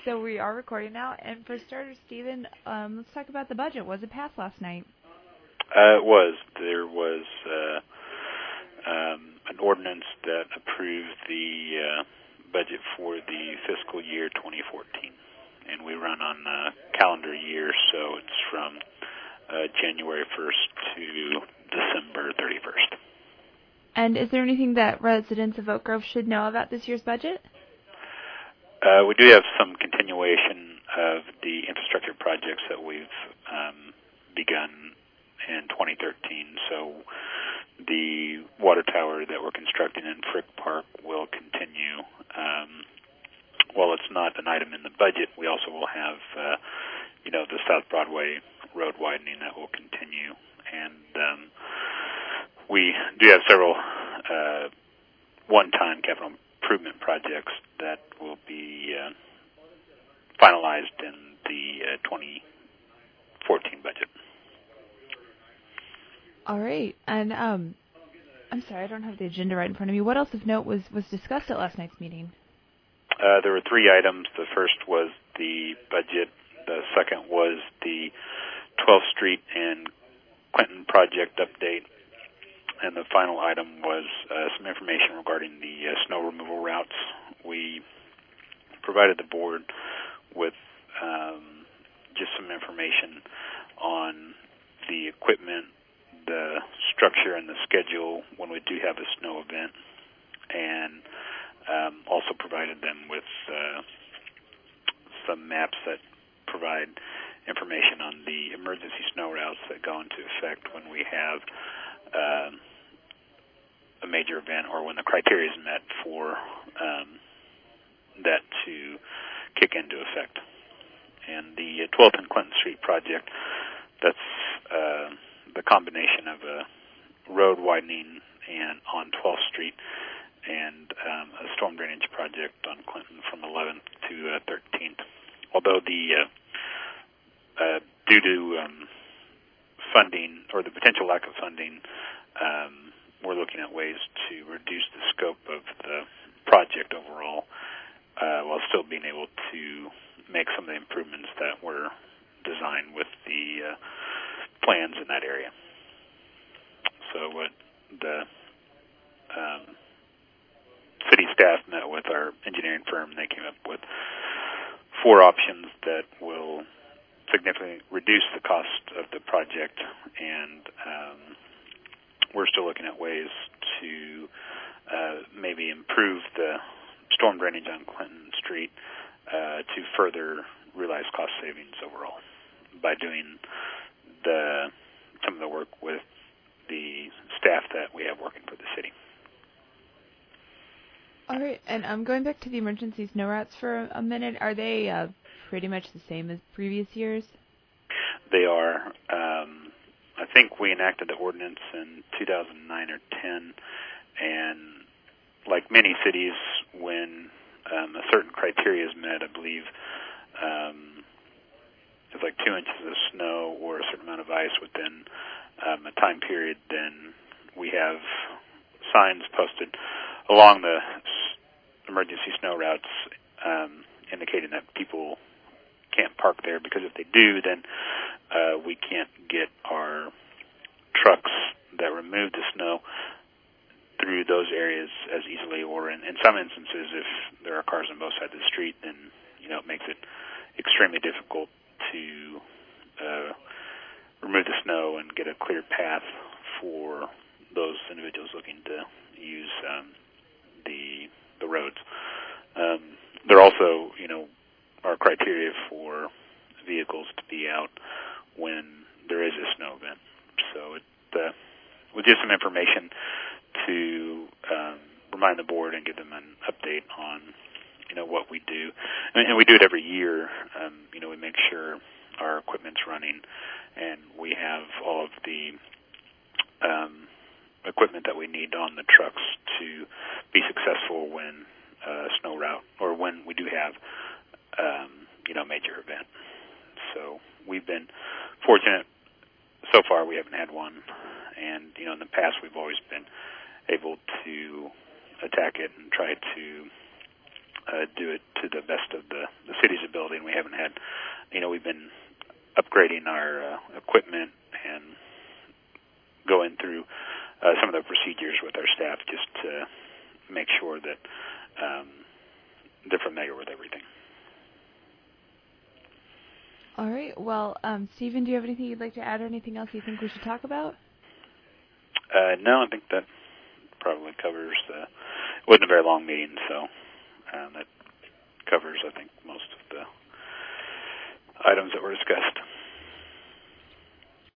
So we are recording now, and for starters, Stephen, let's talk about the budget. Was it passed last night? It was. There was an ordinance that approved the budget for the fiscal year 2014, and we run on a calendar year, so it's from January 1st to December 31st. And is there anything that residents of Oak Grove should know about this year's budget? We do have some continuation of the infrastructure projects that we've begun in 2013. So the water tower that we're constructing in Frick Park will continue. While it's not an item in the budget, we also will have, the South Broadway road widening that will continue. And we do have several one-time capital improvement projects that will be finalized in the 2014 budget. All right. And I'm sorry, I don't have the agenda right in front of me. What else of note was discussed at last night's meeting? There were three items. The first was the budget. The second was the 12th Street and Clinton project update. And the final item was some information regarding the snow removal routes. We provided the board with just some information on the equipment, the structure, and the schedule when we do have a snow event, and also provided them with some maps that provide information on the emergency snow routes that go into effect when we have a major event or when the criteria is met for that to kick into effect. And the 12th and Clinton Street project, that's the combination of a road widening and on 12th Street and a storm drainage project on Clinton from 11th to 13th. Although the due to funding or the potential lack of funding, we're looking at ways to reduce the scope of the project overall while still being able to make some of the improvements that were designed with the plans in that area. So what the city staff met with our engineering firm, they came up with 4 options that will significantly reduce the cost of the project, and we're still looking at ways to maybe improve the storm drainage on Clinton Street to further realize cost savings overall by doing some of the work with the staff that we have working for the city. All right, and I'm going back to the emergency snow routes for a minute. Are they pretty much the same as previous years? They are. I think we enacted the ordinance in 2009 or 10, and like many cities, when a certain criteria is met, I believe it's like 2 inches of snow or a certain amount of ice within a time period, then we have signs posted along the emergency snow routes indicating that people can't park there, because if they do, then we can't get our trucks that remove the snow through those areas as easily, or in some instances, if there are cars on both sides of the street, then it makes it extremely difficult to remove the snow and get a clear path for those individuals looking to use the roads. There also, are criteria for vehicles to be out when there is a snow event. So it was just some information to remind the board and give them an update on, what we do. And we do it every year. We make sure our equipment's running, and we have all of the equipment that we need on the trucks to be successful when snow route, or when we do have major event. So we've been fortunate so far. We haven't had one, and in the past we've always been able to attack it and try to do it to the best of the city's ability haven't had, we've been upgrading our equipment and going through some of the procedures with our staff just to make sure that they're familiar with everything. All right. Well, Stephen, do you have anything you'd like to add or anything else you think we should talk about? No, I think that probably covers it wasn't a very long meeting, so that covers, I think, most of the items that were discussed.